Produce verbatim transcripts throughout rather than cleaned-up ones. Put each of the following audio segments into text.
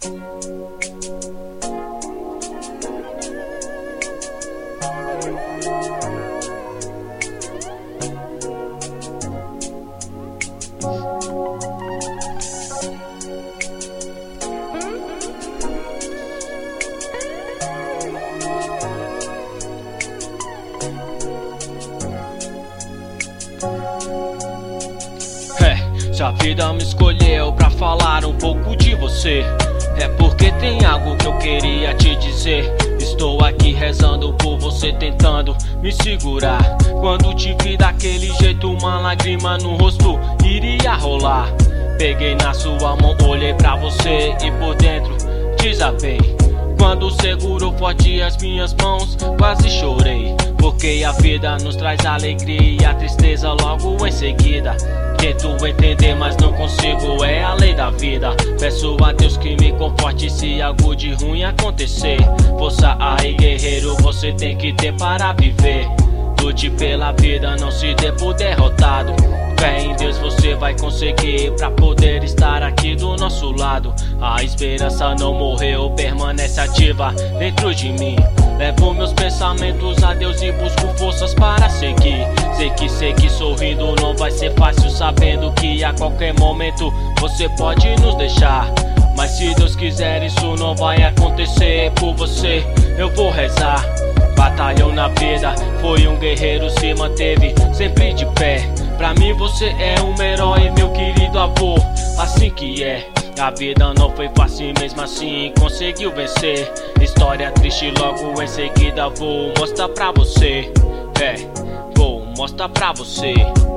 É, se a vida me escolheu pra falar um pouco de você, é porque tem algo que eu queria te dizer. Estou aqui rezando por você, tentando me segurar. Quando te vi daquele jeito, uma lágrima no rosto iria rolar. Peguei na sua mão, olhei pra você e por dentro desabei. Quando segurou forte as minhas mãos, quase chorei. Porque a vida nos traz alegria e a tristeza logo em seguida. Tento entender, mas não consigo, é a lei da vida. Peço a Deus que me conforte se algo de ruim acontecer. Força aí, guerreiro, você tem que ter para viver. Lute pela vida, não se dê por derrotado. Fé em Deus, você vai conseguir pra poder estar aqui do nosso lado. A esperança não morreu, permanece ativa dentro de mim. Levo meus pensamentos a Deus e busco forças para seguir. Sei que, sei que sorrindo não vai ser fácil, sabendo que a qualquer momento você pode nos deixar. Mas se Deus quiser, isso não vai acontecer. Por você eu vou rezar. Batalhou na vida, foi um guerreiro, se manteve sempre de pé. Pra mim você é um herói, meu querido avô, assim que é. A vida não foi fácil, mesmo assim conseguiu vencer. História triste, logo em seguida vou mostrar pra você. É, vou mostrar pra você.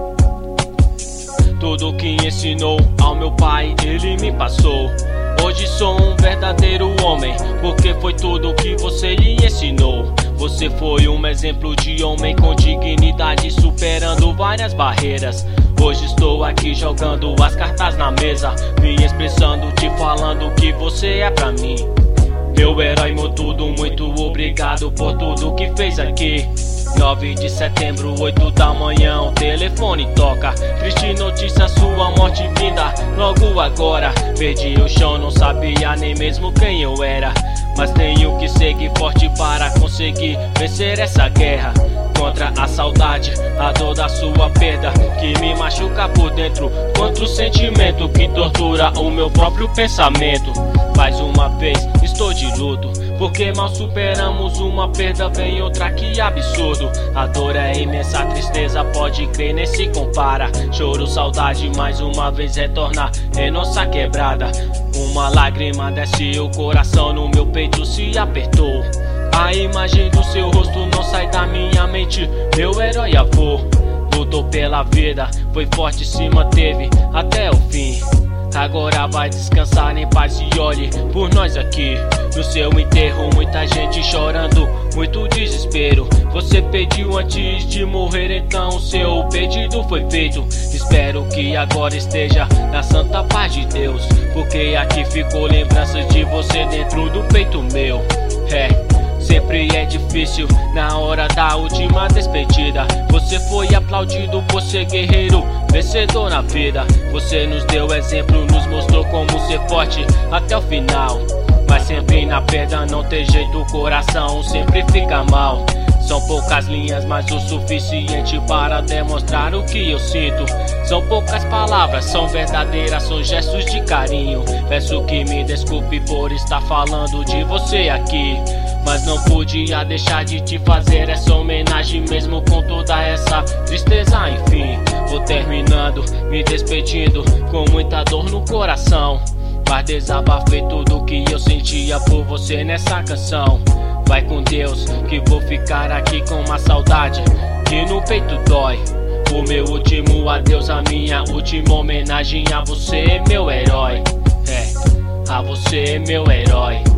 Tudo que ensinou ao meu pai, ele me passou. Hoje sou um verdadeiro homem, porque foi tudo que você lhe ensinou. Você foi um exemplo de homem com dignidade, superando várias barreiras. Hoje estou aqui jogando as cartas na mesa, me expressando, te falando que você é pra mim. Meu herói, meu tudo, muito obrigado por tudo que fez aqui. Nove de setembro, oito da manhã, o telefone toca. Triste notícia, sua morte vinda logo agora. Perdi o chão, não sabia nem mesmo quem eu era. Mas tenho que seguir forte para conseguir vencer essa guerra. Contra a saudade, a dor da sua perda, que me machuca por dentro. Contra o sentimento que tortura o meu próprio pensamento. Mais uma vez estou de luto, porque mal superamos uma perda, vem outra, que absurdo. A dor é imensa, a tristeza pode crer, nem se compara. Choro, saudade, mais uma vez retorna em nossa quebrada. Uma lágrima desce o coração, no meu peito se apertou. A imagem do seu rosto não sai da minha mente, meu herói avô. Lutou pela vida, foi forte, se manteve até o fim. Agora vai descansar em paz e olhe por nós aqui. No seu enterro muita gente chorando, muito desespero. Você pediu antes de morrer, então o seu pedido foi feito. Espero que agora esteja na santa paz de Deus, porque aqui ficou lembranças de você dentro do peito meu. É, sempre é difícil na hora da última despedida. Você foi aplaudido por ser guerreiro, vencedor na vida. Você nos deu exemplo, nos mostrou como ser forte até o final. Mas sempre na perda não tem jeito, o coração sempre fica mal. São poucas linhas, mas o suficiente para demonstrar o que eu sinto. São poucas palavras, são verdadeiras, são gestos de carinho. Peço que me desculpe por estar falando de você aqui, mas não podia deixar de te fazer essa homenagem, mesmo com toda essa tristeza. Enfim, vou terminando, me despedindo com muita dor no coração. Mas desabafei tudo que eu sentia por você nessa canção. Vai com Deus, que vou ficar aqui com uma saudade que no peito dói. O meu último adeus, a minha última homenagem a você, meu herói. É, a você, meu herói.